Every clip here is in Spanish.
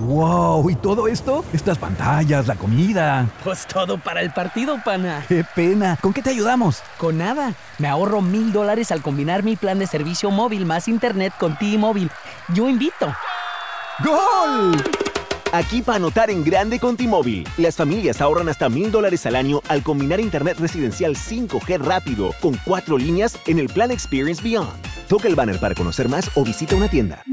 ¡Wow! ¿Y todo esto? Estas pantallas, la comida. Pues todo para el partido, pana. ¡Qué pena! ¿Con qué te ayudamos? Con nada. Me ahorro $1,000 al combinar mi plan de servicio móvil más internet con T-Mobile. Yo invito. ¡Gol! Aquí para anotar en grande con T-Mobile. Las familias ahorran hasta $1,000 al año al combinar internet residencial 5G rápido con 4 líneas en el plan Experience Beyond. Toca el banner para conocer más o visita una tienda.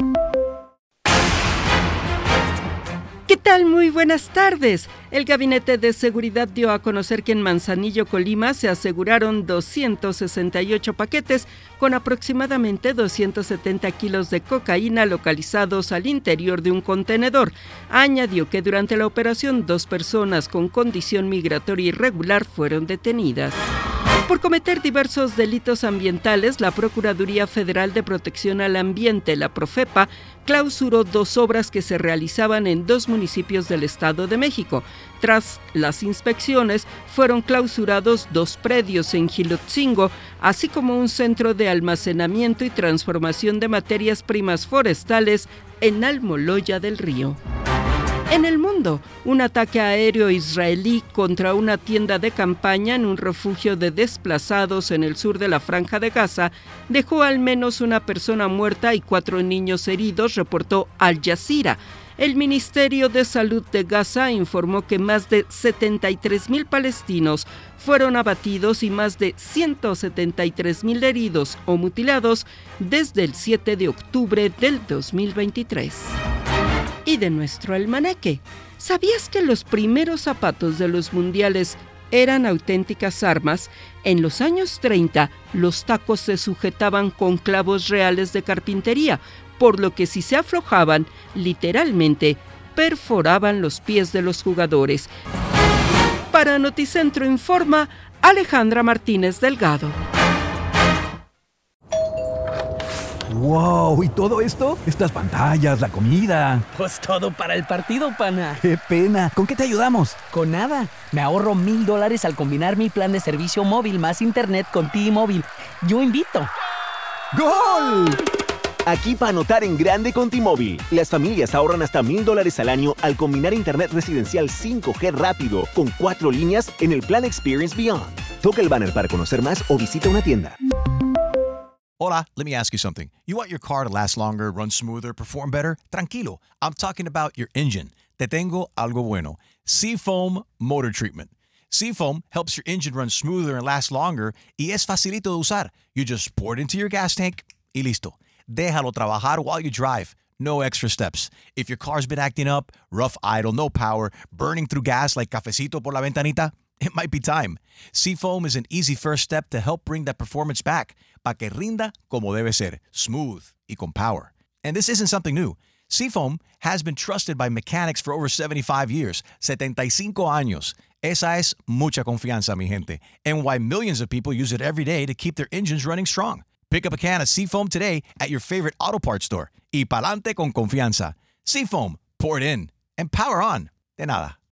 ¿Qué tal? Muy buenas tardes. El Gabinete de Seguridad dio a conocer que en Manzanillo, Colima, se aseguraron 268 paquetes con aproximadamente 270 kilos de cocaína localizados al interior de un contenedor. Añadió que durante la operación 2 personas con condición migratoria irregular fueron detenidas. Por cometer diversos delitos ambientales, la Procuraduría Federal de Protección al Ambiente, la Profepa, clausuró 2 obras que se realizaban en 2 municipios del Estado de México. Tras las inspecciones, fueron clausurados 2 predios en Gilotzingo, así como un centro de almacenamiento y transformación de materias primas forestales en Almoloya del Río. En el mundo, un ataque aéreo israelí contra una tienda de campaña en un refugio de desplazados en el sur de la Franja de Gaza dejó al menos una persona muerta y 4 niños heridos, reportó Al Jazeera. El Ministerio de Salud de Gaza informó que más de 73,000 palestinos fueron abatidos y más de 173,000 heridos o mutilados desde el 7 de octubre del 2023. Y de nuestro almanaque, ¿sabías que los primeros zapatos de los mundiales eran auténticas armas? En los años 30, los tacos se sujetaban con clavos reales de carpintería, por lo que si se aflojaban, literalmente perforaban los pies de los jugadores. Para Noticentro Informa, Alejandra Martínez Delgado. ¡Wow! ¿Y todo esto? Estas pantallas, la comida. Pues todo para el partido, pana. ¡Qué pena! ¿Con qué te ayudamos? Con nada. Me ahorro $1,000 al combinar mi plan de servicio móvil más internet con T-Mobile. Yo invito. ¡Gol! Aquí para anotar en grande con T-Mobile. Las familias ahorran hasta $1,000 al año al combinar internet residencial 5G rápido con 4 líneas en el plan Experience Beyond. Toca el banner para conocer más o visita una tienda. Hola, let me ask you something. You want your car to last longer, run smoother, perform better? Tranquilo, I'm talking about your engine. Te tengo algo bueno. Seafoam Motor Treatment. Seafoam helps your engine run smoother and last longer y es facilito de usar. You just pour it into your gas tank y listo. Déjalo trabajar while you drive. No extra steps. If your car's been acting up, rough idle, no power, burning through gas like cafecito por la ventanita, it might be time. Seafoam is an easy first step to help bring that performance back, pa' que rinda como debe ser, smooth y con power. And this isn't something new. Seafoam has been trusted by mechanics for over 75 years, 75 años. Esa es mucha confianza, mi gente, and why millions of people use it every day to keep their engines running strong. Pick up a can of Seafoam today at your favorite auto parts store. Y pa'lante con confianza. Seafoam, pour it in, and power on. De nada.